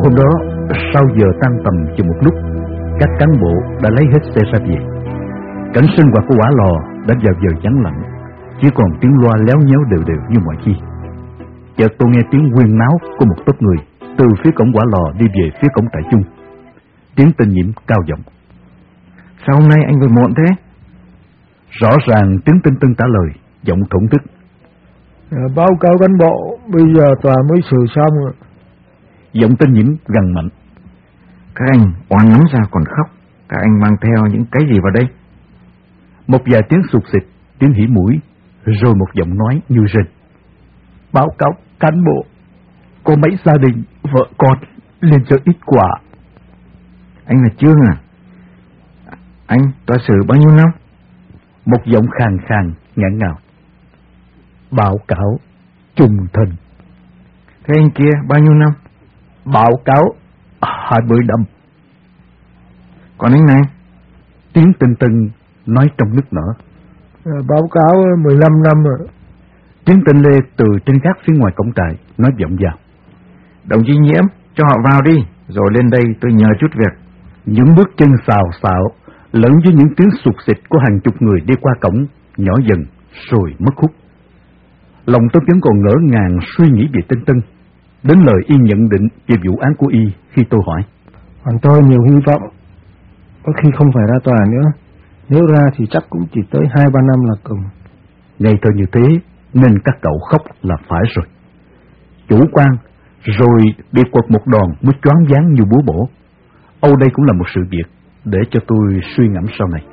hôm đó, sau giờ tan tầm chừng một lúc, các cán bộ đã lấy hết xe ra về. Cảnh sinh hoạt của Quả Lò đã vào giờ vắng lặng, chỉ còn tiếng loa léo nhéo đều đều như mọi khi. Chợt tôi nghe tiếng huyên náo của một tốp người từ phía cổng Quả Lò đi về phía cổng Trại Chung. Tiếng Tên Nhiễm cao giọng: Sao hôm nay anh về muộn thế? Rõ ràng tiếng Tên Tân trả lời, giọng thổn thức: Báo cáo cán bộ, bây giờ tòa mới xử xong rồi. Giọng Tên Nhiễm gằn mạnh: Các anh oan lắm ra còn khóc. Các anh mang theo những cái gì vào đây? Một vài tiếng sụt xịt, tiếng hỉ mũi, rồi một giọng nói như rên: Báo cáo cán bộ, có mấy gia đình vợ con lên cho ít quà. Anh là Trương à? Anh tòa xử bao nhiêu năm? Một giọng khàn khàn ngạn ngào: Báo cáo trung thân. Thế anh kia bao nhiêu năm? Báo cáo 20 năm. Còn anh này? Tiếng Tân Tân nói trong nức nở: Báo cáo 15 năm rồi. Tiếng Tên Lê từ trên gác phía ngoài cổng trại nói vọng vào: Đồng chí Nhiễm, cho họ vào đi, rồi lên đây tôi nhờ chút việc. Những bước chân xào xạo lẫn với những tiếng sụt xịt của hàng chục người đi qua cổng, nhỏ dần rồi mất hút. Lòng tôi vẫn còn ngỡ ngàng suy nghĩ về Tên Tân, đến lời y nhận định về vụ án của y khi tôi hỏi. Còn tôi nhiều hy vọng, có khi không phải ra tòa nữa, nếu ra thì chắc cũng chỉ tới 2-3 năm là cùng. Ngay thời như thế nên các cậu khóc là phải rồi. Chủ quan rồi bị quật một đòn mới choáng váng như búa bổ. Âu đây cũng là một sự việc để cho tôi suy ngẫm sau này.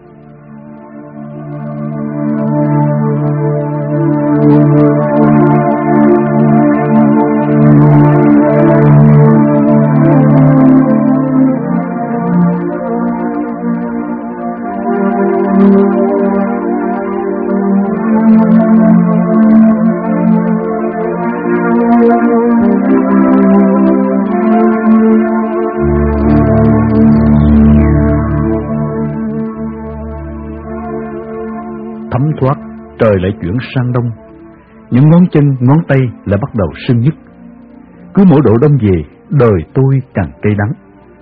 Thấm thoát, trời lại chuyển sang đông. Những ngón chân, ngón tay lại bắt đầu sưng nhức. Cứ mỗi độ đông về, đời tôi càng cay đắng.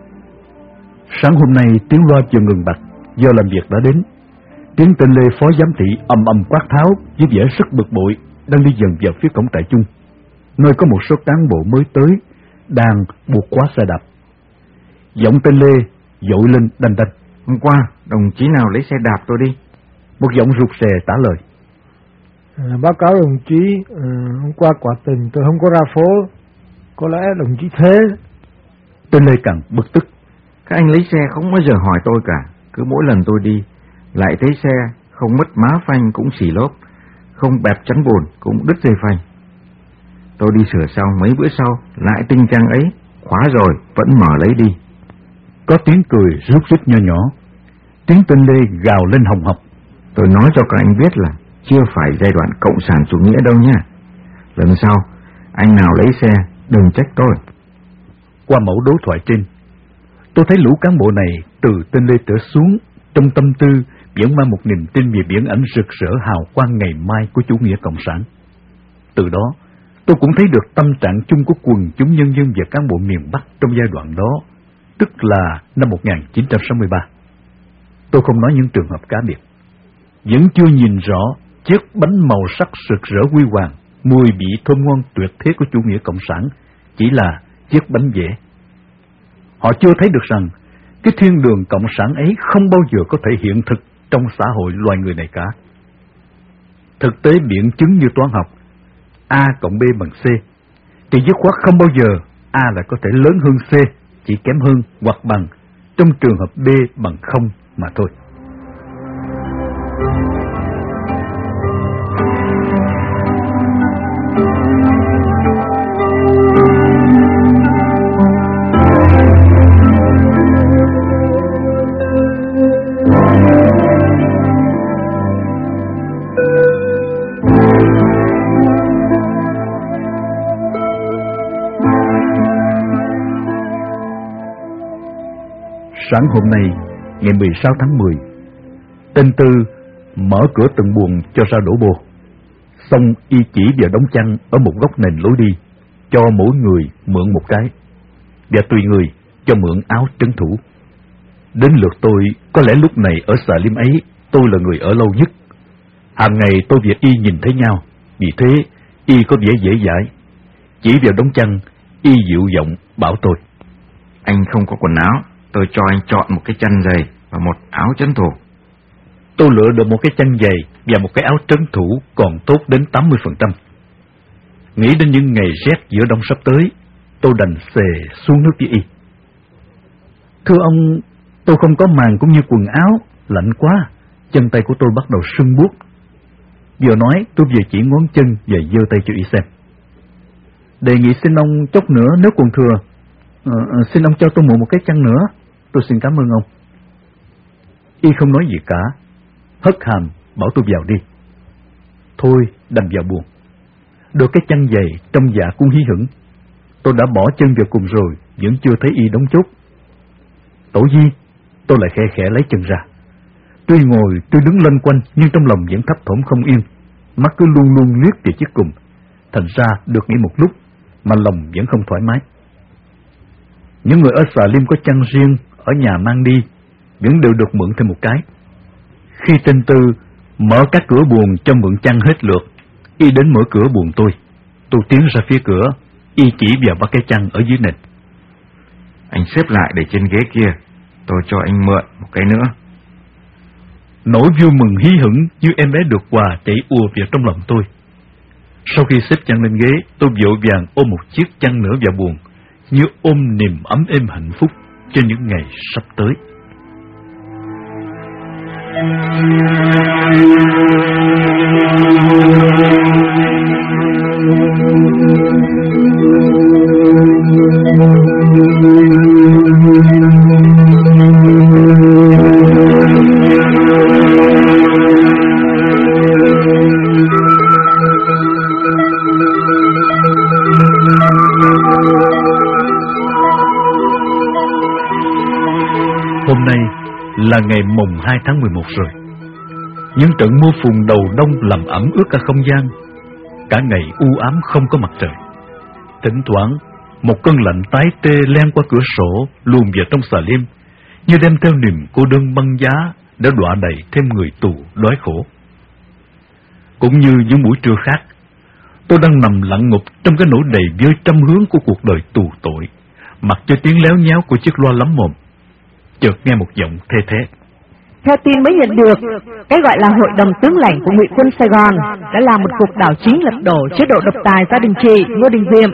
Sáng hôm nay tiếng loa vừa ngừng bặt, giờ làm việc đã đến. Tiếng Tên Lê phó giám thị ầm ầm quát tháo với vẻ rất bực bội, đang đi dần vào phía cổng Trại Chung, nơi có một số cán bộ mới tới đang buộc khóa xe đạp. Giọng Tên Lê dội lên đanh đanh: Hôm qua đồng chí nào lấy xe đạp tôi đi? Một giọng rụt rè trả lời: Báo cáo đồng chí, hôm qua quả tình tôi không có ra phố, có lẽ đồng chí thế. Tên Lê càng bực tức: Các anh lấy xe không bao giờ hỏi tôi cả, cứ mỗi lần tôi đi lại thấy xe không mất má phanh cũng xì lốp, không bẹp chắn bồn cũng đứt dây phanh. Tôi đi sửa xong mấy bữa sau lại tình trạng ấy, khóa rồi vẫn mở lấy đi. Có tiếng cười rút rít nho nhỏ. Tiếng Tên Lê gào lên hồng hộc: Tôi nói cho các anh biết là chưa phải giai đoạn cộng sản chủ nghĩa đâu nha. Lần sau anh nào lấy xe đừng trách tôi. Qua mẫu đối thoại trên, tôi thấy lũ cán bộ này từ Tên Lê trở xuống, trong tâm tư vẫn mang một niềm tin về biển ảnh rực rỡ hào quang ngày mai của chủ nghĩa cộng sản. Từ đó, tôi cũng thấy được tâm trạng chung của quần chúng nhân dân và cán bộ miền Bắc trong giai đoạn đó, tức là năm 1963. Tôi không nói những trường hợp cá biệt. Vẫn chưa nhìn rõ chiếc bánh màu sắc rực rỡ huy hoàng, mùi vị thơm ngon tuyệt thế của chủ nghĩa cộng sản chỉ là chiếc bánh vẽ. Họ chưa thấy được rằng cái thiên đường cộng sản ấy không bao giờ có thể hiện thực trong xã hội loài người này cả. Thực tế biện chứng như toán học, A cộng B bằng C, thì dứt khoát không bao giờ A lại có thể lớn hơn C, chỉ kém hơn hoặc bằng trong trường hợp B bằng 0 mà thôi. Sáng hôm nay, ngày 16 tháng 10, Tên Tư mở cửa từng buồng cho ra đổ bô. Xong y chỉ vào đống chăn ở một góc nền lối đi, cho mỗi người mượn một cái. và tùy người cho mượn áo trấn thủ. Đến lượt tôi, có lẽ lúc này ở Salim ấy, tôi là người ở lâu nhất. Hàng ngày tôi và y nhìn thấy nhau, vì thế y có vẻ dễ dãi. Chỉ vào đống chăn, y dịu giọng bảo tôi: Anh không có quần áo, tôi cho anh chọn một cái chăn dày và một áo trấn thủ. Tôi lựa được một cái chăn dày và một cái áo trấn thủ còn tốt đến 80%. Nghĩ đến những ngày rét giữa đông sắp tới, tôi đành xề xuống nước với y. Thưa ông, tôi không có màn cũng như quần áo, lạnh quá, chân tay của tôi bắt đầu sưng buốt. Vừa nói, tôi vừa chỉ ngón chân và giơ tay cho y xem. Đề nghị xin ông chốc nữa nếu còn thừa. Xin ông cho tôi mượn một cái chăn nữa, tôi xin cảm ơn ông. Y không nói gì cả, hất hàm bảo tôi vào đi. Thôi đành vào buồng. Được cái chăn dày, trong dạ cũng hí hửng. Tôi đã bỏ chân vào cùng rồi, vẫn chưa thấy y đóng chốt. Tổ Di, tôi lại khẽ khẽ lấy chân ra. Tuy ngồi, tôi đứng lân quanh, nhưng trong lòng vẫn thấp thỏm không yên. Mắt cứ luôn luôn liếc về chiếc cùng. Thành ra được nghỉ một lúc, mà lòng vẫn không thoải mái. Những người ở Salim có chăn riêng, ở nhà mang đi, vẫn đều được mượn thêm một cái. Khi tên Tư mở các cửa buồng cho mượn chăn hết lượt, y đến mở cửa buồng tôi tiến ra phía cửa, y chỉ vào ba cái chăn ở dưới nền. Anh xếp lại để trên ghế kia, tôi cho anh mượn một cái nữa. Nỗi vui mừng hí hửng như em bé được quà chảy ùa vào trong lòng tôi. Sau khi xếp chăn lên ghế, tôi vội vàng ôm một chiếc chăn nữa vào buồng, như ôm niềm ấm êm hạnh phúc cho những ngày sắp tới. Hôm nay là ngày mùng 2 tháng 11 rồi. Những trận mưa phùn đầu đông làm ẩm ướt cả không gian. Cả ngày u ám không có mặt trời. Thỉnh thoảng một cơn lạnh tái tê len qua cửa sổ luồn vào trong Salim, như đem theo niềm cô đơn băng giá đã đọa đầy thêm người tù đói khổ. Cũng như những buổi trưa khác, tôi đang nằm lặng ngục trong cái nỗi đầy vơi trăm hướng của cuộc đời tù tội, mặc cho tiếng léo nhéo của chiếc loa lắm mồm. Chợt nghe một giọng thê thé. Theo tin mới nhận được, cái gọi là Hội đồng Tướng lãnh của Ngụy quân Sài Gòn đã làm một cuộc đảo chính lật đổ chế độ độc tài gia đình chị Ngô Đình Diệm.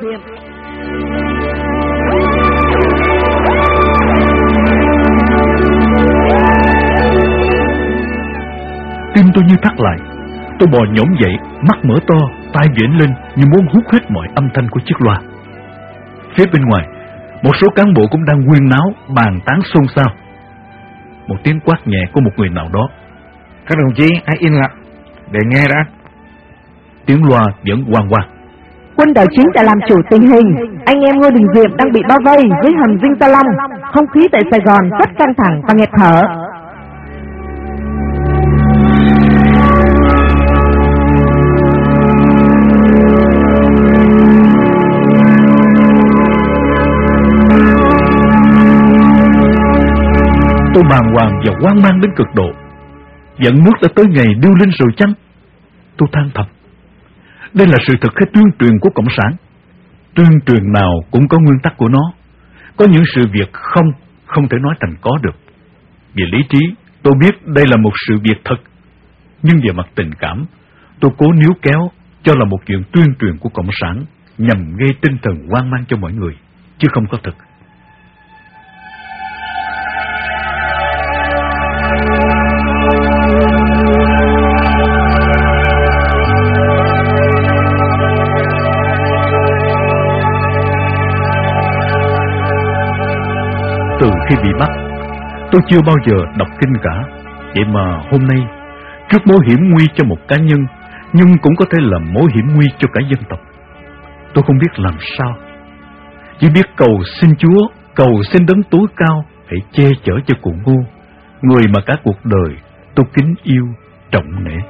Tim tôi như thắt lại. Tôi bò nhổm dậy, mắt mở to, tai vểnh lên như muốn hút hết mọi âm thanh của chiếc loa. Phía bên ngoài, một số cán bộ cũng đang huyên náo, bàn tán xôn xao. Một tiếng quát nhẹ của một người nào đó. Các đồng chí hãy yên lặng để nghe đã. Tiếng loa vẫn hoang hoang. Quân đảo chính đã làm chủ tình hình. Anh em Ngô Đình Diệm đang bị bao vây dưới hầm Dinh Ta Long. Không khí tại Sài Gòn rất căng thẳng và nghẹt thở. Tôi bàng hoàng và hoang mang đến cực độ. Giận nước đã tới ngày điêu linh rồi chăng? Tôi than thầm. Đây là sự thật hay tuyên truyền của Cộng sản? Tuyên truyền nào cũng có nguyên tắc của nó. Có những sự việc không thể nói thành có được. Về lý trí, tôi biết đây là một sự việc thật. Nhưng về mặt tình cảm, tôi cố níu kéo cho là một chuyện tuyên truyền của Cộng sản nhằm gây tinh thần hoang mang cho mọi người, chứ không có thật. Từ khi bị bắt, tôi chưa bao giờ đọc kinh cả. Vậy mà hôm nay, trước mối hiểm nguy cho một cá nhân, nhưng cũng có thể là mối hiểm nguy cho cả dân tộc, tôi không biết làm sao. Chỉ biết cầu xin Chúa, cầu xin đấng tối cao hãy che chở cho cụ Ngô, người mà cả cuộc đời tôi kính yêu, trọng nể.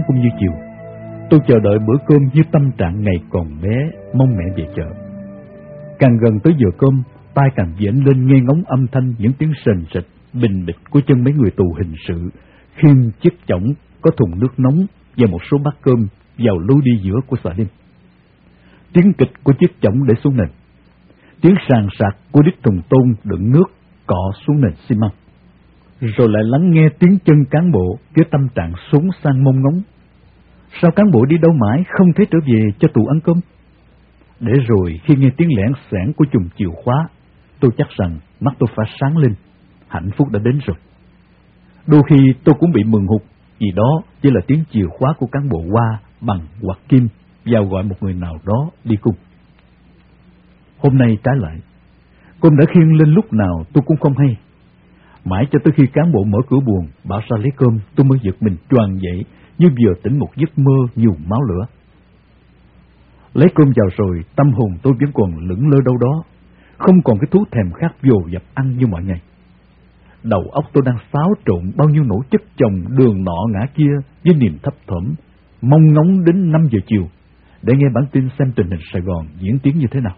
cũng như chiều. Tôi chờ đợi bữa cơm với tâm trạng ngày còn bé, mong mẹ về chợ. Càng gần tới giờ cơm, tai càng vểnh lên nghe ngóng âm thanh những tiếng sền sệt, bình bịch của chân mấy người tù hình sự khiêng chiếc chõng có thùng nước nóng và một số bát cơm vào lối đi giữa của xà lim. Tiếng kịch của chiếc chõng để xuống nền, tiếng sàn sạc của đít thùng tôn đựng nước cọ xuống nền xi măng, rồi lại lắng nghe tiếng chân cán bộ với tâm trạng xốn sang mong ngóng. Sao cán bộ đi đâu mãi không thấy trở về cho tù ăn cơm? Để rồi khi nghe tiếng lẻn xẻn của chùm chìa khóa, tôi chắc rằng mắt tôi phải sáng lên, hạnh phúc đã đến rồi. Đôi khi tôi cũng bị mừng hụt vì đó chỉ là tiếng chìa khóa của cán bộ Hoa bằng hoặc kim vào gọi một người nào đó đi cùng. Hôm nay trái lại, cơm đã khiêng lên lúc nào tôi cũng không hay. Mãi cho tới khi cán bộ mở cửa buồng bảo ra lấy cơm, tôi mới giật mình choàng dậy như vừa tỉnh một giấc mơ nhuộm máu lửa. Lấy cơm vào rồi, tâm hồn tôi vẫn còn lững lơ đâu đó, không còn cái thú thèm khát vồ dập ăn như mọi ngày. Đầu óc tôi đang xáo trộn bao nhiêu nỗi chất chồng đường nọ ngã kia với niềm thấp thỏm, mong ngóng đến 5 giờ chiều để nghe bản tin xem tình hình Sài Gòn diễn tiến như thế nào.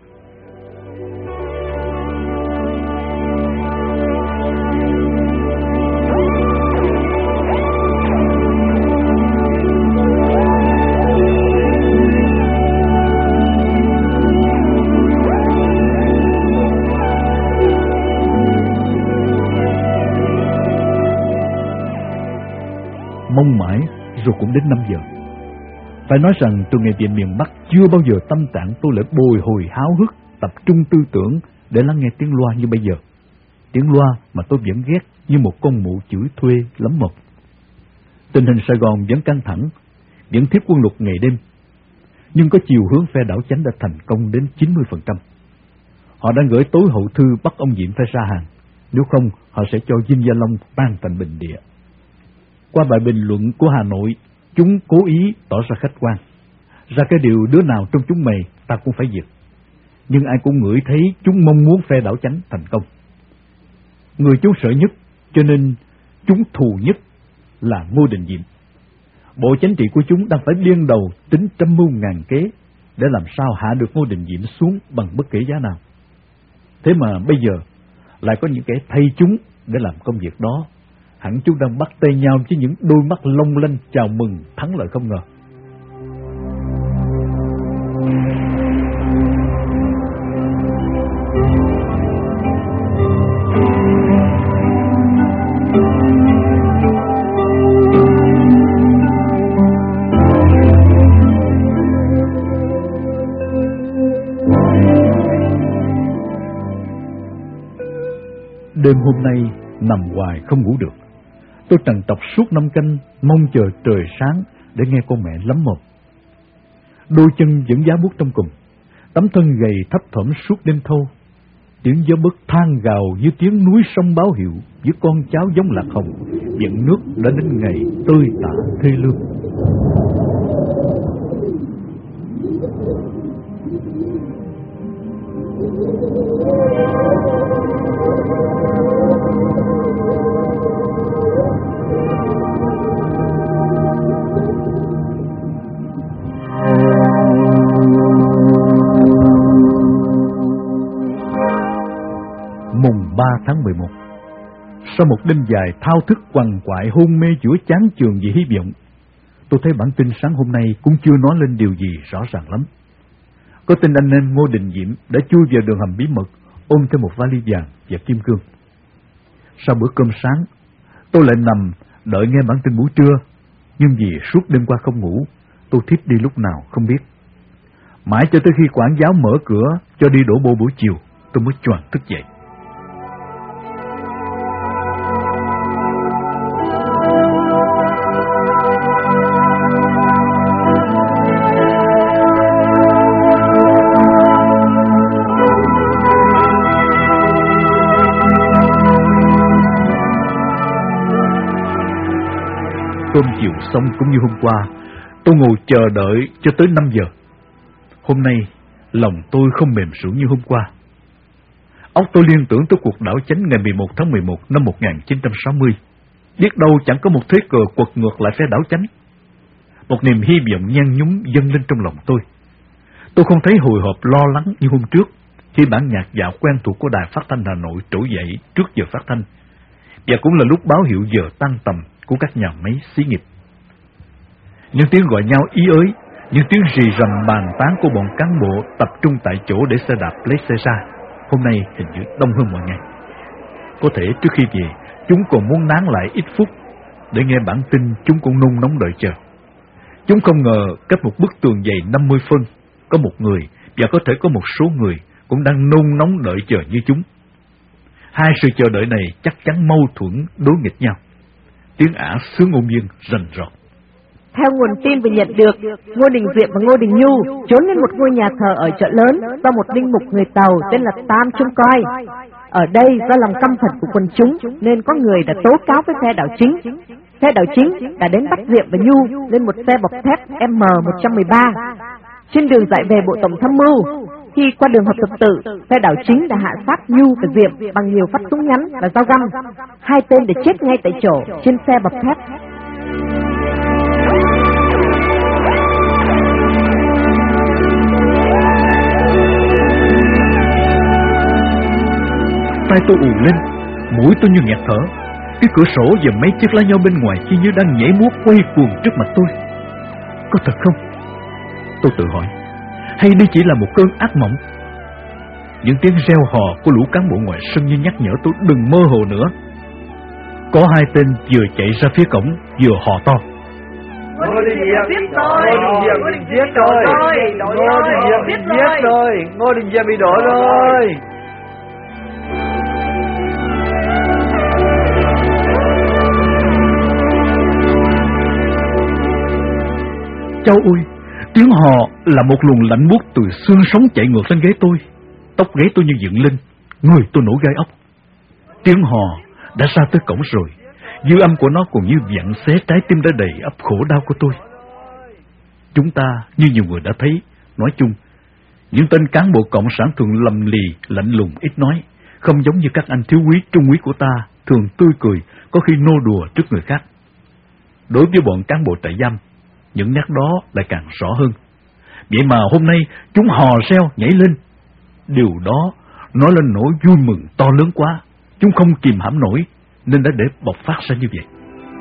Mong mãi rồi cũng đến 5 giờ. Phải nói rằng từ ngày về miền Bắc chưa bao giờ tâm trạng tôi lại bồi hồi háo hức tập trung tư tưởng để lắng nghe tiếng loa như bây giờ. Tiếng loa mà tôi vẫn ghét như một con mụ chửi thuê lắm mộc. Tình hình Sài Gòn vẫn căng thẳng, vẫn thiết quân luật ngày đêm, nhưng có chiều hướng phe đảo chánh đã thành công đến 90%. Họ đang gửi tối hậu thư bắt ông Diệm phải ra hàng, nếu không họ sẽ cho Dinh Gia Long tan thành bình địa. Qua bài bình luận của Hà Nội, chúng cố ý tỏ ra khách quan, ra cái điều đứa nào trong chúng mày ta cũng phải diệt. Nhưng ai cũng ngửi thấy chúng mong muốn phe đảo chánh thành công. Người chúng sợ nhất, cho nên chúng thù nhất là Ngô Đình Diệm. Bộ chính trị của chúng đang phải điên đầu tính trăm mưu ngàn kế để làm sao hạ được Ngô Đình Diệm xuống bằng bất kỳ giá nào. Thế mà bây giờ lại có những kẻ thay chúng để làm công việc đó. Hẳn chúng đang bắt tay nhau với những đôi mắt long lanh chào mừng thắng lợi không ngờ. Đêm hôm nay nằm hoài không ngủ được. Tôi trằn trọc suốt 5 canh, mong chờ trời sáng để nghe con mẹ lắm mồm. Đôi chân vẫn giá buốt trong cùng, tấm thân gầy thấp thỏm suốt đêm thâu. Tiếng gió bấc than gào như tiếng núi sông báo hiệu với con cháu giống lạc hồng, dẫn nước đã đến ngày tơi tả thê lương. Mùng 3 tháng 11, sau một đêm dài thao thức quằn quại hôn mê giữa chán chường vì hy vọng, tôi thấy bản tin sáng hôm nay cũng chưa nói lên điều gì rõ ràng lắm. Có tin anh em Ngô Đình Diệm đã chui vào đường hầm bí mật, ôm theo một vali vàng và kim cương. Sau bữa cơm sáng, tôi lại nằm đợi nghe bản tin buổi trưa, nhưng vì suốt đêm qua không ngủ, tôi thiếp đi lúc nào không biết. Mãi cho tới khi quản giáo mở cửa cho đi đổ bộ buổi chiều, tôi mới choàng thức dậy. Cơm chiều xong cũng như hôm qua, tôi ngồi chờ đợi cho tới 5 giờ. Hôm nay, lòng tôi không mềm sũn như hôm qua. Óc tôi liên tưởng tới cuộc đảo chánh ngày 11 tháng 11 năm 1960. Biết đâu chẳng có một thế cờ quật ngược lại phe đảo chánh. Một niềm hy vọng nhan nhúm dâng lên trong lòng tôi. Tôi không thấy hồi hộp lo lắng như hôm trước, khi bản nhạc dạo quen thuộc của Đài Phát thanh Hà Nội trỗi dậy trước giờ phát thanh, và cũng là lúc báo hiệu giờ tan tầm của các nhà máy xí nghiệp. Những tiếng gọi nhau ý ới, những tiếng rì rầm bàn tán của bọn cán bộ tập trung tại chỗ để xe đạp lấy xe ra, hôm nay hình như đông hơn mọi ngày. Có thể trước khi về, chúng còn muốn nán lại ít phút để nghe bản tin chúng cũng nôn nóng đợi chờ. Chúng không ngờ cách một bức tường dày 50 phân, có một người và có thể có một số người cũng đang nôn nóng đợi chờ như chúng. Hai sự chờ đợi này chắc chắn mâu thuẫn đối nghịch nhau. Tiếng ả sướng ôm dương rành rọt. Theo nguồn tin vừa nhận được, Ngô Đình Diệm và Ngô Đình Nhu trốn lên một ngôi nhà thờ ở chợ lớn do một linh mục người Tàu tên là Tam trông coi. Ở đây do lòng căm phẫn của quần chúng nên có người đã tố cáo với phe đảo chính. Phe đảo chính đã đến bắt Diệm và Nhu lên một xe bọc thép M113. Trên đường giải về Bộ Tổng Tham mưu, khi qua đường Hợp Tập Tự, phe đảo chính đã hạ sát Nhu và Diệm bằng nhiều phát súng ngắn và dao găm. Hai tên để chết ngay tại chỗ trên xe bọc thép. Tai tôi ù lên, mũi tôi như nghẹt thở. Cái cửa sổ và mấy chiếc lá nho bên ngoài khi như đang nhảy múa quay cuồng trước mặt tôi. Có thật không? Tôi tự hỏi. Hay đây chỉ là một cơn ác mộng? Những tiếng reo hò của lũ cán bộ ngoài sân như nhắc nhở tôi đừng mơ hồ nữa. Có hai tên vừa chạy ra phía cổng vừa hò to. Ngô Đình Diệm giết rồi, Ngô Đình Diệm giết rồi, Ngô Đình Diệm bị giết rồi, Ngô Đình Diệm bị đổ rồi. Cháu ơi, tiếng hò là một luồng lạnh buốt từ xương sống chạy ngược lên ghế tôi. Tóc ghế tôi như dựng lên, người tôi nổi gai ốc. Tiếng hò đã ra tới cổng rồi, dư âm của nó còn như vặn xé trái tim đã đầy ắp khổ đau của tôi. Chúng ta, như nhiều người đã thấy, nói chung, những tên cán bộ cộng sản thường lầm lì, lạnh lùng, ít nói, không giống như các anh thiếu úy, trung úy của ta, thường tươi cười, có khi nô đùa trước người khác. Đối với bọn cán bộ trại giam, những nét đó lại càng rõ hơn. Vậy mà hôm nay chúng hò reo nhảy lên. Điều đó nói lên nỗi vui mừng to lớn quá, chúng không kìm hãm nổi nên đã để bộc phát ra như vậy.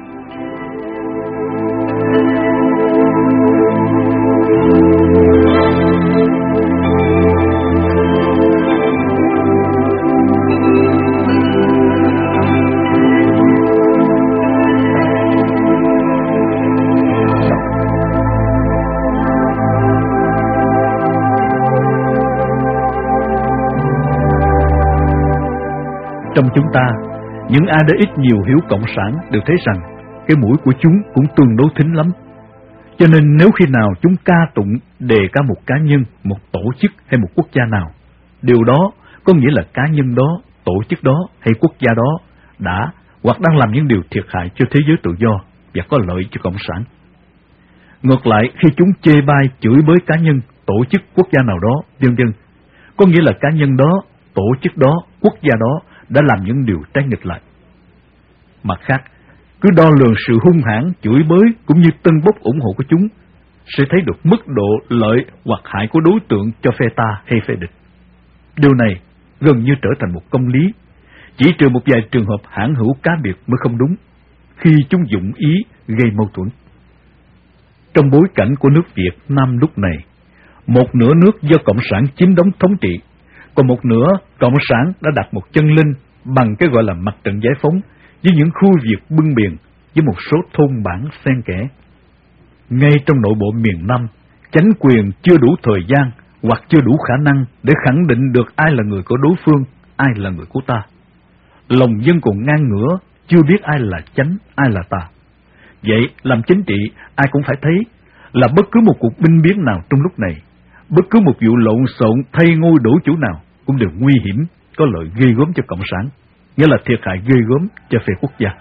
Trong chúng ta, những ai đã ít nhiều hiểu cộng sản đều thấy rằng cái mũi của chúng cũng tương đối thính lắm. Cho nên nếu khi nào chúng ca tụng đề ca một cá nhân, một tổ chức hay một quốc gia nào, điều đó có nghĩa là cá nhân đó, tổ chức đó hay quốc gia đó đã hoặc đang làm những điều thiệt hại cho thế giới tự do và có lợi cho cộng sản. Ngược lại, khi chúng chê bai chửi bới cá nhân, tổ chức, quốc gia nào đó, vân vân, có nghĩa là cá nhân đó, tổ chức đó, quốc gia đó đã làm những điều trái nghịch lại. Mặt khác, cứ đo lường sự hung hãn, chửi bới cũng như tâng bốc ủng hộ của chúng, sẽ thấy được mức độ lợi hoặc hại của đối tượng cho phe ta hay phe địch. Điều này gần như trở thành một công lý, chỉ trừ một vài trường hợp hãn hữu cá biệt mới không đúng, khi chúng dụng ý gây mâu thuẫn. Trong bối cảnh của nước Việt Nam lúc này, một nửa nước do Cộng sản chiếm đóng thống trị, còn một nửa Cộng sản đã đặt một chân lên bằng cái gọi là mặt trận giải phóng với những khu vực bưng biển với một số thôn bản xen kẽ. Ngay trong nội bộ miền Nam, chánh quyền chưa đủ thời gian hoặc chưa đủ khả năng để khẳng định được ai là người của đối phương, ai là người của ta. Lòng dân còn ngang ngửa, chưa biết ai là chánh, ai là tà. Vậy làm chính trị, ai cũng phải thấy là bất cứ một cuộc binh biến nào trong lúc này, bất cứ một vụ lộn xộn thay ngôi đổi chủ nào cũng đều nguy hiểm, có lợi ghê gớm cho Cộng sản, nghĩa là thiệt hại ghê gớm cho phe quốc gia.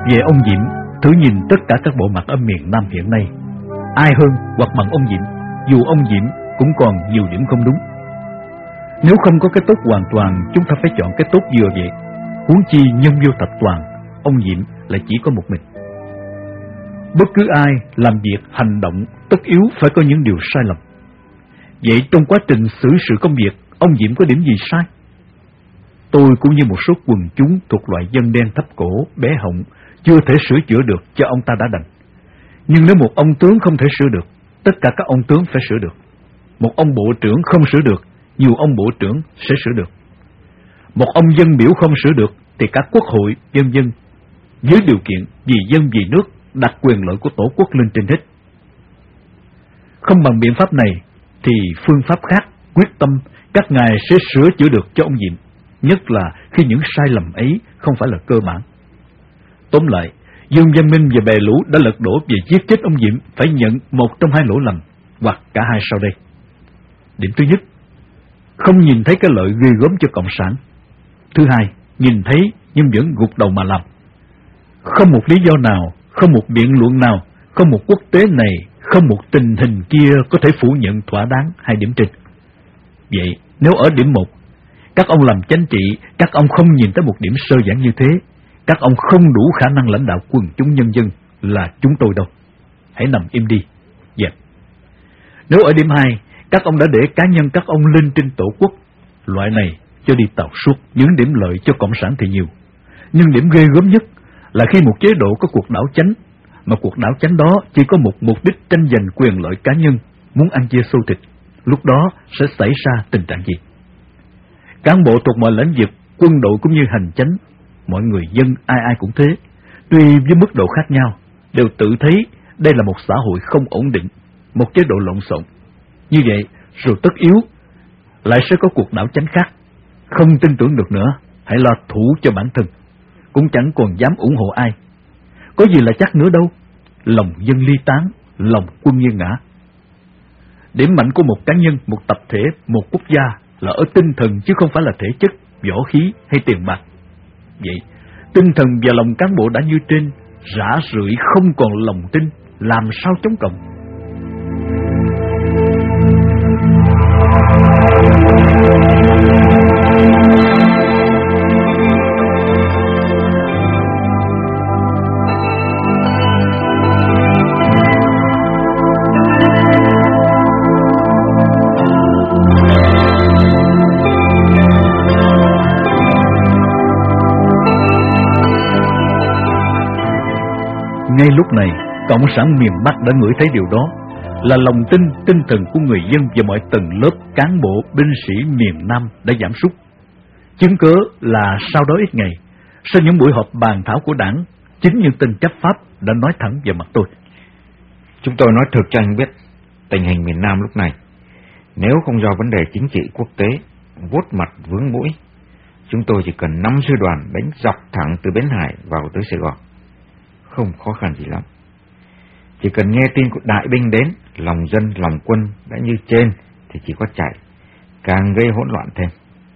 Về ông Diệm, thử nhìn tất cả các bộ mặt ở miền Nam hiện nay, ai hơn hoặc bằng ông Diệm, dù ông Diệm cũng còn nhiều điểm không đúng. Nếu không có cái tốt hoàn toàn, chúng ta phải chọn cái tốt vừa vậy. Huống chi nhân vô thập toàn, ông Diệm lại chỉ có một mình. Bất cứ ai làm việc, hành động, tất yếu phải có những điều sai lầm. Vậy trong quá trình xử sự công việc, ông Diệm có điểm gì sai? Tôi cũng như một số quần chúng thuộc loại dân đen thấp cổ, bé họng, chưa thể sửa chữa được cho ông ta đã đành. Nhưng nếu một ông tướng không thể sửa được, tất cả các ông tướng phải sửa được. Một ông bộ trưởng không sửa được, nhiều ông bộ trưởng sẽ sửa được. Một ông dân biểu không sửa được, thì cả quốc hội, vân vân, với điều kiện vì dân vì nước, đặt quyền lợi của tổ quốc lên trên hết. Không bằng biện pháp này, thì phương pháp khác, quyết tâm các ngài sẽ sửa chữa được cho ông Diệm, nhất là khi những sai lầm ấy không phải là cơ bản. Tóm lại, Dương Văn Minh và bè lũ đã lật đổ về giết chết ông Diệm phải nhận một trong hai lỗi lầm, hoặc cả hai sau đây. Điểm thứ nhất, không nhìn thấy cái lợi ghê gớm cho Cộng sản. Thứ hai, nhìn thấy nhưng vẫn gục đầu mà làm. Không một lý do nào, không một biện luận nào, không một quốc tế này, không một tình hình kia có thể phủ nhận thỏa đáng hai điểm trên. Vậy, nếu ở điểm 1, các ông làm chính trị, các ông không nhìn tới một điểm sơ giản như thế, các ông không đủ khả năng lãnh đạo quần chúng nhân dân là chúng tôi đâu. Hãy nằm im đi. Dạ. Nếu ở điểm 2, các ông đã để cá nhân các ông lên trên tổ quốc, loại này cho đi tàu suốt, những điểm lợi cho Cộng sản thì nhiều. Nhưng điểm ghê gớm nhất là khi một chế độ có cuộc đảo chánh, mà cuộc đảo chánh đó chỉ có một mục đích tranh giành quyền lợi cá nhân, muốn ăn chia xô thịt, lúc đó sẽ xảy ra tình trạng gì? Cán bộ thuộc mọi lĩnh vực, quân đội cũng như hành chánh, mọi người dân ai ai cũng thế, tuy với mức độ khác nhau, đều tự thấy đây là một xã hội không ổn định, một chế độ lộn xộn. Như vậy, rồi tất yếu lại sẽ có cuộc đảo chánh khác. Không tin tưởng được nữa, hãy lo thủ cho bản thân, cũng chẳng còn dám ủng hộ ai. Có gì là chắc nữa đâu, lòng dân ly tán, lòng quân như ngã. Điểm mạnh của một cá nhân, một tập thể, một quốc gia là ở tinh thần chứ không phải là thể chất, võ khí hay tiền bạc. Vậy, tinh thần và lòng cán bộ đã như trên, rã rượi không còn lòng tin, làm sao chống cộng? Ngay lúc này, Cộng sản miền Bắc đã ngửi thấy điều đó, là lòng tin, tinh thần của người dân và mọi tầng lớp cán bộ, binh sĩ miền Nam đã giảm sút. Chứng cớ là sau đó ít ngày, sau những buổi họp bàn thảo của đảng, chính những tên chấp pháp đã nói thẳng vào mặt tôi. Chúng tôi nói thực cho anh biết, tình hình miền Nam lúc này, nếu không do vấn đề chính trị quốc tế, vuốt mặt vướng mũi, chúng tôi chỉ cần 5 sư đoàn đánh dọc thẳng từ Bến Hải vào tới Sài Gòn. Không khó khăn gì lắm. Chỉ cần nghe tin của đại binh đến, lòng dân, lòng quân đã như trên thì chỉ có chạy, càng gây hỗn loạn thêm.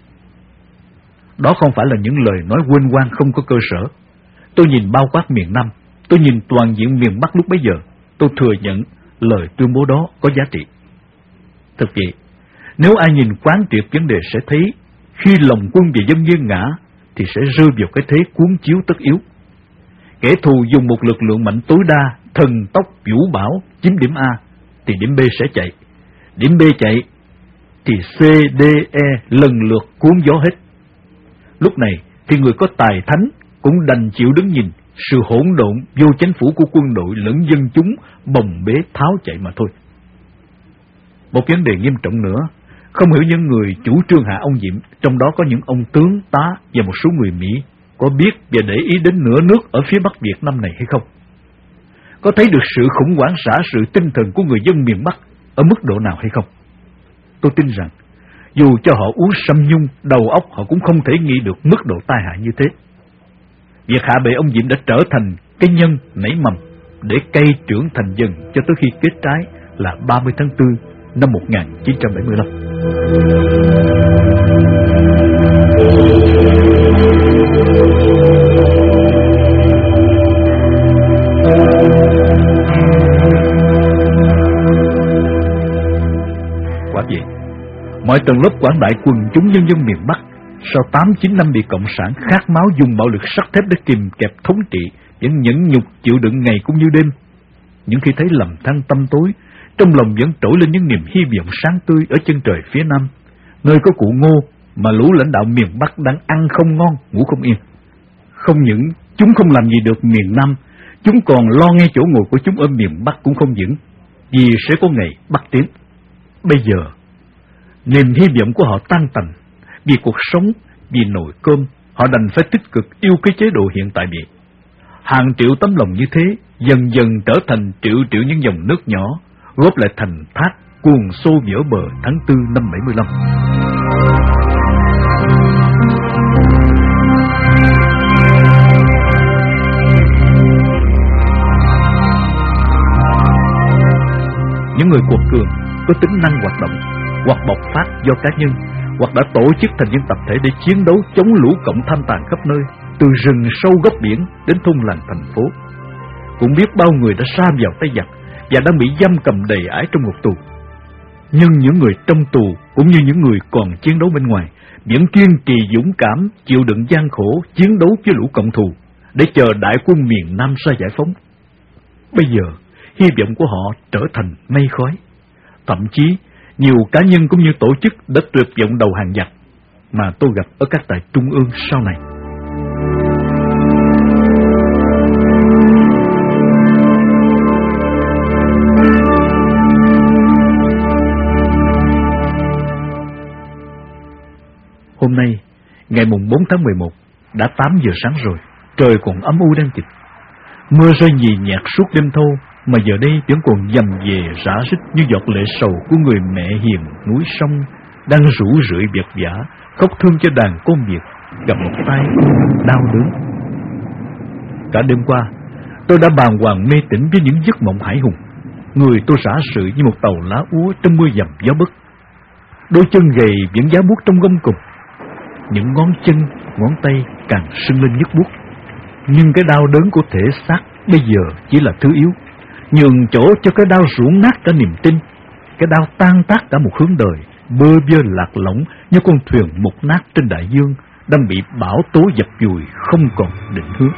Đó không phải là những lời nói quên quang không có cơ sở. Tôi nhìn bao quát miền Nam, tôi nhìn toàn diện miền Bắc lúc bấy giờ, tôi thừa nhận lời tuyên bố đó có giá trị. Thực vậy, nếu ai nhìn quán triệt vấn đề sẽ thấy, khi lòng quân và dân như ngã, thì sẽ rơi vào cái thế cuốn chiếu tất yếu. Kẻ thù dùng một lực lượng mạnh tối đa, thần tốc vũ bão chiếm điểm A, thì điểm B sẽ chạy. Điểm B chạy, thì C, D, E lần lượt cuốn gió hết. Lúc này thì người có tài thánh cũng đành chịu đứng nhìn sự hỗn độn vô chánh phủ của quân đội lẫn dân chúng bồng bế tháo chạy mà thôi. Một vấn đề nghiêm trọng nữa, không hiểu những người chủ trương hạ ông Diệm, trong đó có những ông tướng, tá và một số người Mỹ, có biết và để ý đến nửa nước ở phía Bắc Việt Nam này hay không? Có thấy được sự khủng hoảng xả sự tinh thần của người dân miền Bắc ở mức độ nào hay không? Tôi tin rằng, dù cho họ uống sâm nhung, đầu óc họ cũng không thể nghĩ được mức độ tai hại như thế. Việc hạ bệ ông Diệm đã trở thành cái nhân nảy mầm, để cây trưởng thành dần cho tới khi kết trái là 30 tháng 4 năm 1975. mọi tầng lớp quảng đại quần chúng nhân dân miền Bắc sau 8-9 năm bị cộng sản khát máu dùng bạo lực sắt thép để kìm kẹp thống trị vẫn nhẫn nhục chịu đựng ngày cũng như đêm. Những khi thấy lầm than tăm tối, trong lòng vẫn trỗi lên những niềm hy vọng sáng tươi ở chân trời phía Nam, nơi có cụ Ngô mà lũ lãnh đạo miền Bắc đang ăn không ngon, ngủ không yên. Không những chúng không làm gì được miền Nam, chúng còn lo nghe chỗ ngồi của chúng ở miền Bắc cũng không vững, vì sẽ có ngày Bắc tiến. Bây giờ, niềm hy vọng của họ tan tành, vì cuộc sống, vì nồi cơm, họ đành phải tích cực yêu cái chế độ hiện tại vậy. Hàng triệu tấm lòng như thế, dần dần trở thành triệu triệu những dòng nước nhỏ, góp lại thành thác cuồn xô vỡ bờ tháng 4 năm 75. Những người cuột cường có tính năng hoạt động hoặc bộc phát do cá nhân, hoặc đã tổ chức thành những tập thể để chiến đấu chống lũ cộng tham tàn khắp nơi, từ rừng sâu góc biển đến thôn làng thành phố. Cũng biết bao người đã sa vào tay giặc và đang bị giam cầm đầy ải trong ngục tù. Nhưng những người trong tù cũng như những người còn chiến đấu bên ngoài vẫn kiên trì dũng cảm chịu đựng gian khổ chiến đấu với lũ cộng thù để chờ đại quân miền Nam ra giải phóng. Bây giờ hy vọng của họ trở thành mây khói. Thậm chí nhiều cá nhân cũng như tổ chức đã tuyệt vọng đầu hàng giặc mà tôi gặp ở các tại trung ương sau này. Hôm nay, ngày mùng 4 tháng 11, đã 8 giờ sáng rồi, trời còn âm u đang chịch. Mưa rơi nhì nhạt suốt đêm thâu, mà giờ đây vẫn còn dầm về rã rít như giọt lệ sầu của người mẹ hiền núi sông, đang rủ rượi vật vã, khóc thương cho đàn con Việt, gặp một tai đau đớn. Cả đêm qua, tôi đã bàng hoàng mê tỉnh với những giấc mộng hải hùng. Người tôi rã rượi như một tàu lá úa trong mưa dầm gió bấc. Đôi chân gầy vẫn giá buốt trong gông cùm. Những ngón chân, ngón tay càng sưng lên nhức buốt. Nhưng cái đau đớn của thể xác bây giờ chỉ là thứ yếu, nhường chỗ cho cái đau ruỗng nát cả niềm tin, cái đau tan tác cả một hướng đời, bơ vơ lạc lõng như con thuyền mục nát trên đại dương, đang bị bão tố dập vùi không còn định hướng.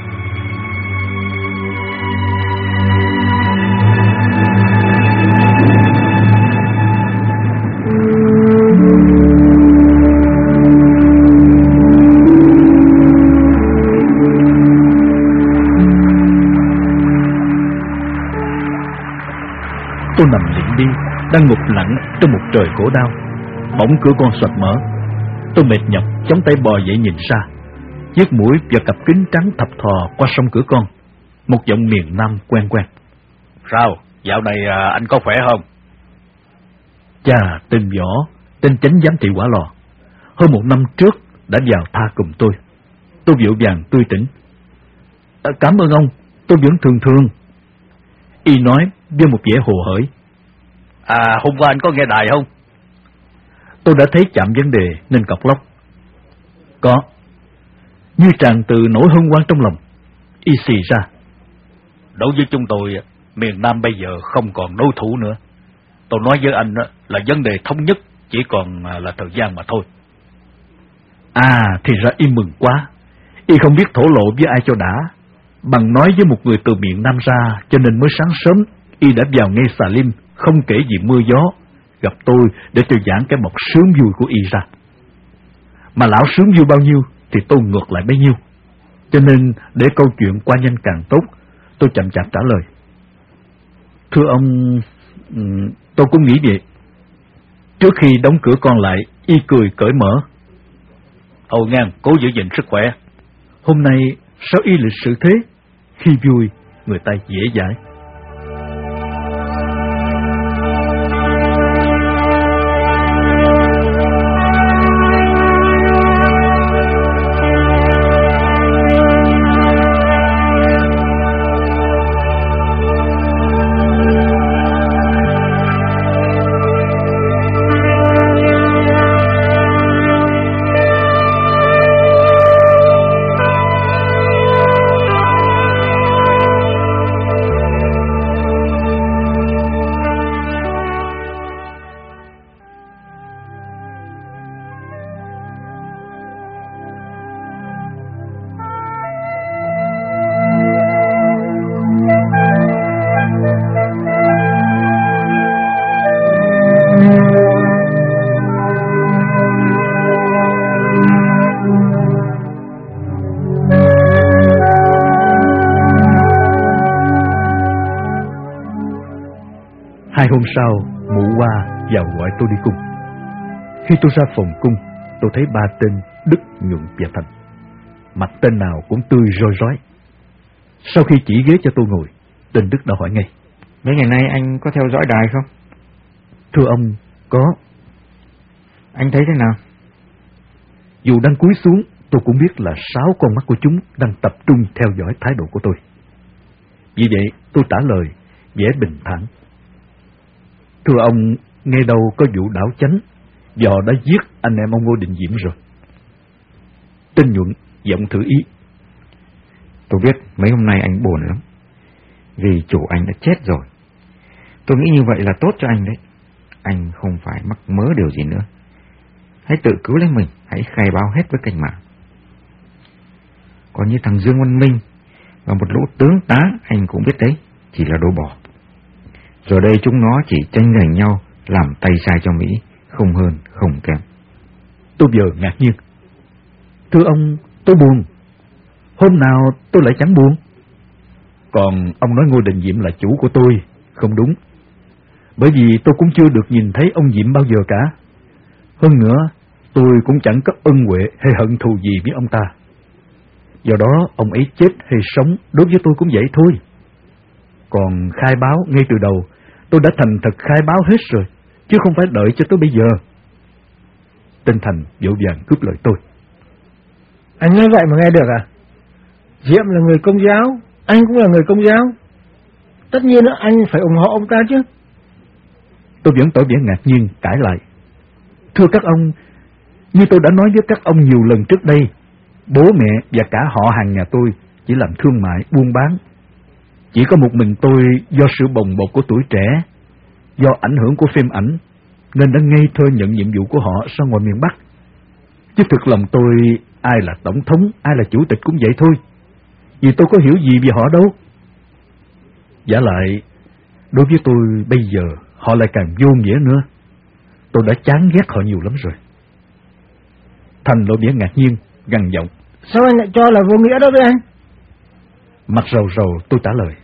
Tôi nằm liệm đi, đang ngục lặng trong một trời khổ đau. Bỗng cửa con xoạch mở. Tôi mệt nhọc, chống tay bò dậy nhìn ra. Chiếc mũi và cặp kính trắng thập thò qua sông cửa con. Một giọng miền Nam quen quen. Sao, dạo này anh có khỏe không? Chà, tên Võ, tên chánh giám thị Quả Lò, hơn 1 năm trước đã vào tha cùng tôi. Tôi vội vàng tươi tỉnh. Cảm ơn ông, tôi vẫn thường thường. Y nói với một vẻ hồ hởi. Hôm qua anh có nghe đài không? Tôi đã thấy chạm vấn đề nên cọc lóc. Có. Như tràn từ nỗi hân hoan trong lòng. Y xì ra. Đối với chúng tôi, miền Nam bây giờ không còn đối thủ nữa. Tôi nói với anh là vấn đề thống nhất chỉ còn là thời gian mà thôi. Thì ra Y mừng quá. Y không biết thổ lộ với ai cho đã. Bằng nói với một người từ miền Nam ra, cho nên mới sáng sớm Y đã vào ngay Xà Lim, không kể gì mưa gió, gặp tôi để cho giảng cái mộc sướng vui của Y ra. Mà lão sướng vui bao nhiêu thì tôi ngược lại bấy nhiêu. Cho nên để câu chuyện qua nhanh càng tốt, tôi chậm chạp trả lời. Thưa ông, tôi cũng nghĩ vậy. Trước khi đóng cửa con lại, Y cười cởi mở. Thôi ngang, cố giữ gìn sức khỏe. Hôm nay sao Y lịch sự thế? Khi vui, người ta dễ dãi. 2 hôm sau, mụ Hoa vào gọi tôi đi cung. Khi tôi ra phòng cung, tôi thấy 3 tên Đức, Nhuận và Thành. Mặt tên nào cũng tươi roi rói. Sau khi chỉ ghế cho tôi ngồi, tên Đức đã hỏi ngay: Mấy ngày nay anh có theo dõi đài không? Thưa ông, có. Anh thấy thế nào? Dù đang cúi xuống, tôi cũng biết là 6 con mắt của chúng đang tập trung theo dõi thái độ của tôi. Vì vậy, tôi trả lời vẻ bình thản: Thưa ông, nghe đâu có vụ đảo chánh, do đã giết anh em ông Ngô Đình Diệm rồi. Tên Nhuận giọng thử ý: Tôi biết mấy hôm nay anh buồn lắm, vì chủ anh đã chết rồi. Tôi nghĩ như vậy là tốt cho anh đấy. Anh không phải mắc mớ điều gì nữa. Hãy tự cứu lấy mình, hãy khai báo hết với cách mạng. Còn như thằng Dương Văn Minh và một lũ tướng tá, anh cũng biết đấy, chỉ là đồ bỏ. Rồi đây chúng nó chỉ tranh giành nhau làm tay sai cho Mỹ, không hơn không kém. Tôi vừa ngạc nhiên: Thưa ông, tôi buồn. Hôm nào tôi lại chẳng buồn. Còn ông nói Ngô Đình Diệm là chủ của tôi, không đúng. Bởi vì tôi cũng chưa được nhìn thấy ông Diệm bao giờ cả. Hơn nữa, tôi cũng chẳng có ân huệ hay hận thù gì với ông ta. Do đó, ông ấy chết hay sống đối với tôi cũng vậy thôi. Còn khai báo ngay từ đầu, tôi đã thành thật khai báo hết rồi, chứ không phải đợi cho tới bây giờ. Tên Thành vội vàng cướp lời tôi: Anh nói vậy mà nghe được à? Diệm là người Công giáo, anh cũng là người Công giáo. Tất nhiên anh phải ủng hộ ông ta chứ. Tôi vẫn tỏ vẻ ngạc nhiên cãi lại: Thưa các ông, như tôi đã nói với các ông nhiều lần trước đây, bố mẹ và cả họ hàng nhà tôi chỉ làm thương mại, buôn bán. Chỉ có một mình tôi do sự bồng bột của tuổi trẻ, do ảnh hưởng của phim ảnh, nên đã ngây thơ nhận nhiệm vụ của họ sang ngoài miền Bắc. Chứ thực lòng tôi, ai là tổng thống, ai là chủ tịch cũng vậy thôi, vì tôi có hiểu gì về họ đâu. Vả lại, đối với tôi bây giờ, họ lại càng vô nghĩa nữa. Tôi đã chán ghét họ nhiều lắm rồi. Thành lộ vẻ ngạc nhiên, gằn giọng: Sao anh lại cho là vô nghĩa đó với anh? Mặt rầu rầu tôi trả lời: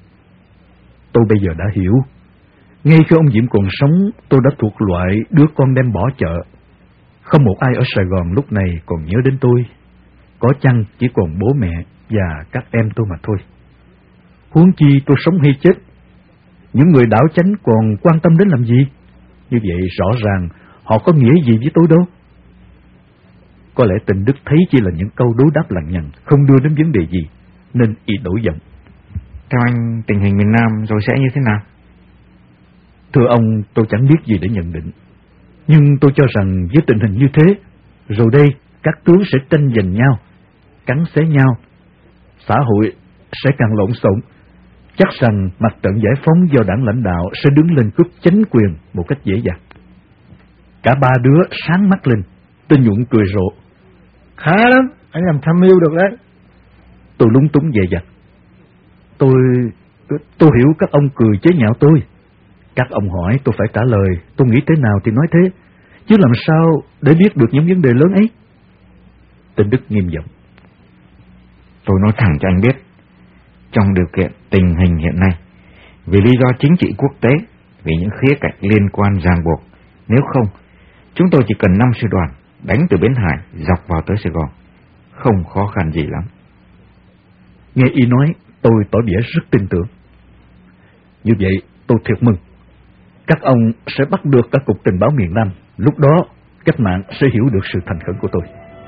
Tôi bây giờ đã hiểu. Ngay khi ông Diệm còn sống, tôi đã thuộc loại đứa con đem bỏ chợ. Không một ai ở Sài Gòn lúc này còn nhớ đến tôi. Có chăng chỉ còn bố mẹ và các em tôi mà thôi. Huống chi tôi sống hay chết, những người đảo chánh còn quan tâm đến làm gì? Như vậy rõ ràng họ có nghĩa gì với tôi đâu. Có lẽ Tình Đức thấy chỉ là những câu đối đáp lằng nhằng, không đưa đến vấn đề gì, nên y đổi giọng: Theo anh, tình hình miền Nam rồi sẽ như thế nào? Thưa ông, tôi chẳng biết gì để nhận định. Nhưng tôi cho rằng với tình hình như thế, rồi đây các tướng sẽ tranh giành nhau, cắn xé nhau, xã hội sẽ càng lộn xộn. Chắc rằng mặt trận giải phóng do đảng lãnh đạo sẽ đứng lên cướp chính quyền một cách dễ dàng. Cả 3 đứa sáng mắt lên. Tên Nhuận cười rộ: Khá lắm, anh làm tham mưu được đấy. Tôi lúng túng dè dặt: Tôi hiểu các ông cười chế nhạo tôi. Các ông hỏi tôi phải trả lời, tôi nghĩ thế nào thì nói thế, chứ làm sao để biết được những vấn đề lớn ấy. Tên Đức nghiêm giọng: Tôi nói thẳng cho anh biết, trong điều kiện tình hình hiện nay, vì lý do chính trị quốc tế, vì những khía cạnh liên quan ràng buộc, nếu không, chúng tôi chỉ cần 5 sư đoàn đánh từ Bến Hải dọc vào tới Sài Gòn, không khó khăn gì lắm. Nghe y nói, tôi tỏ vẻ rất tin tưởng. Như vậy tôi thiệt mừng. Các ông sẽ bắt được các cục tình báo miền Nam, lúc đó cách mạng sẽ hiểu được sự thành khẩn của tôi.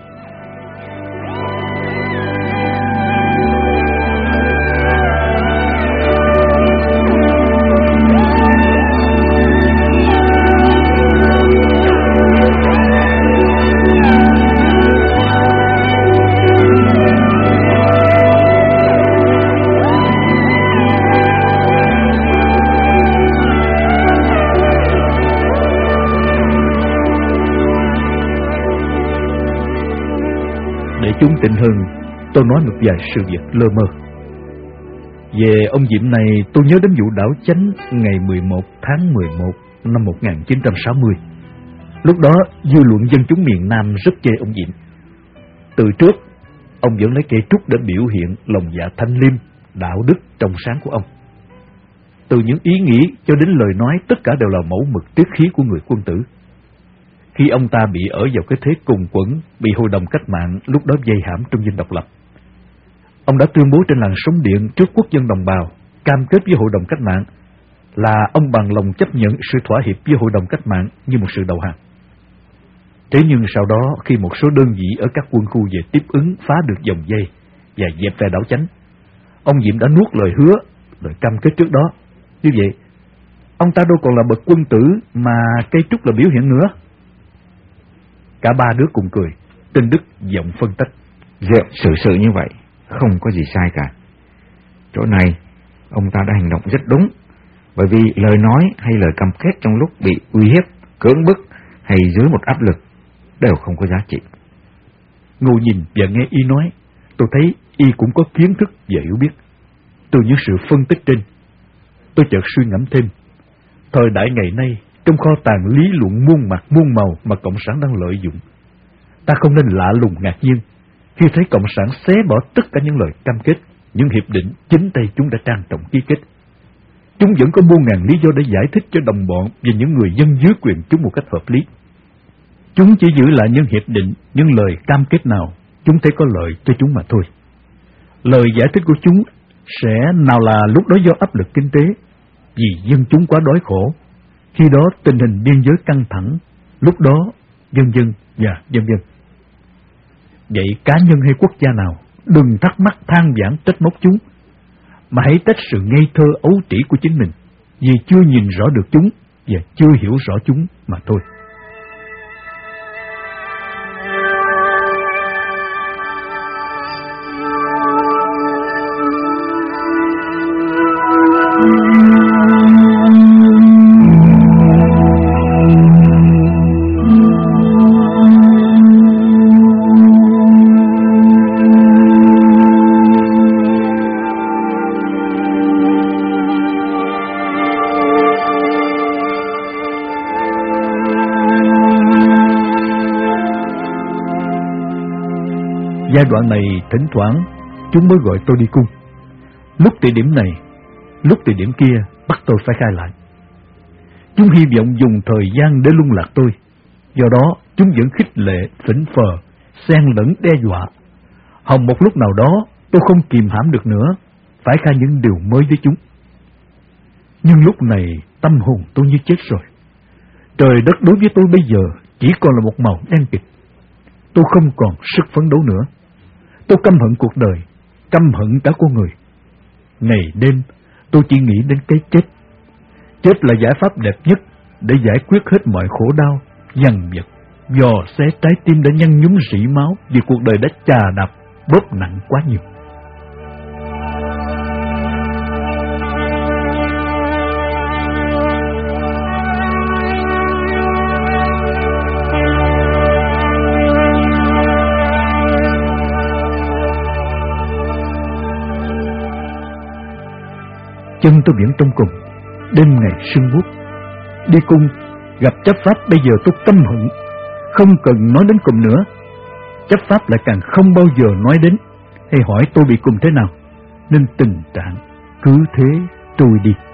Chúng tịnh hơn, tôi nói một vài sự việc lơ mơ. Về ông Diệm này, tôi nhớ đến vụ đảo chánh ngày 11 tháng 11 năm 1960. Lúc đó, dư luận dân chúng miền Nam rất chê ông Diệm. Từ trước, ông vẫn lấy cây trúc để biểu hiện lòng dạ thanh liêm, đạo đức trong sáng của ông. từ những ý nghĩ cho đến lời nói, tất cả đều là mẫu mực triết khí của người quân tử. Khi ông ta bị ở vào cái thế cùng quẫn, bị hội đồng cách mạng lúc đó vây hãm trong dinh độc lập, ông đã tuyên bố trên làn sóng điện trước quốc dân đồng bào, cam kết với hội đồng cách mạng là ông bằng lòng chấp nhận sự thỏa hiệp với hội đồng cách mạng như một sự đầu hàng. Thế nhưng sau đó, khi một số đơn vị ở các quân khu về tiếp ứng phá được vòng dây và dẹp phe đảo chánh, ông Diệm đã nuốt lời hứa, lời cam kết trước đó. Như vậy, ông ta đâu còn là bậc quân tử mà cây trúc là biểu hiện nữa. Cả ba đứa cùng cười, Tinh Đức giọng phân tích. Diệm xử sự như vậy không có gì sai cả. Chỗ này ông ta đã hành động rất đúng, bởi vì lời nói hay lời cam kết trong lúc bị uy hiếp, cưỡng bức hay dưới một áp lực đều không có giá trị. Ngồi nhìn và nghe y nói, tôi thấy y cũng có kiến thức và hiểu biết. Từ những sự phân tích trên, tôi chợt suy ngẫm thêm, thời đại ngày nay, trong kho tàng lý luận muôn mặt muôn màu mà Cộng sản đang lợi dụng, ta không nên lạ lùng ngạc nhiên khi thấy Cộng sản xé bỏ tất cả những lời cam kết, những hiệp định chính tay chúng đã trang trọng ký kết. Chúng vẫn có muôn ngàn lý do để giải thích cho đồng bọn và những người dân dưới quyền chúng một cách hợp lý. Chúng chỉ giữ lại những hiệp định, những lời cam kết nào chúng thấy có lợi cho chúng mà thôi. Lời giải thích của chúng sẽ nào là lúc đó do áp lực kinh tế, vì dân chúng quá đói khổ, khi đó tình hình biên giới căng thẳng, lúc đó vân vân và vân vân. Vậy cá nhân hay quốc gia nào đừng thắc mắc than vãn trách móc chúng, mà hãy trách sự ngây thơ ấu trĩ của chính mình, vì chưa nhìn rõ được chúng và chưa hiểu rõ chúng mà thôi. Giai đoạn này thỉnh thoảng chúng mới gọi tôi đi cung. Lúc địa điểm này, lúc địa điểm kia bắt tôi phải khai lại. Chúng hy vọng dùng thời gian để lung lạc tôi. Do đó chúng vẫn khích lệ, phỉnh phờ, xen lẫn đe dọa. Hòng một lúc nào đó tôi không kìm hãm được nữa, phải khai những điều mới với chúng. Nhưng lúc này tâm hồn tôi như chết rồi. Trời đất đối với tôi bây giờ chỉ còn là một màu đen kịt. Tôi không còn sức phấn đấu nữa. Tôi căm hận cuộc đời, căm hận cả con người. Ngày đêm tôi chỉ nghĩ đến cái chết. Chết là giải pháp đẹp nhất để giải quyết hết mọi khổ đau, dằn vặt, dò xé trái tim đã nhăn nhúm rỉ máu vì cuộc đời đã chà đạp, bóp nặng quá nhiều. Chân tôi biển trong cùng, đêm ngày sương buốt. Đi cung, gặp chấp pháp bây giờ tôi căm hận, không cần nói đến cùng nữa. Chấp pháp lại càng không bao giờ nói đến, hay hỏi tôi bị cùng thế nào, nên tình trạng cứ thế trôi đi.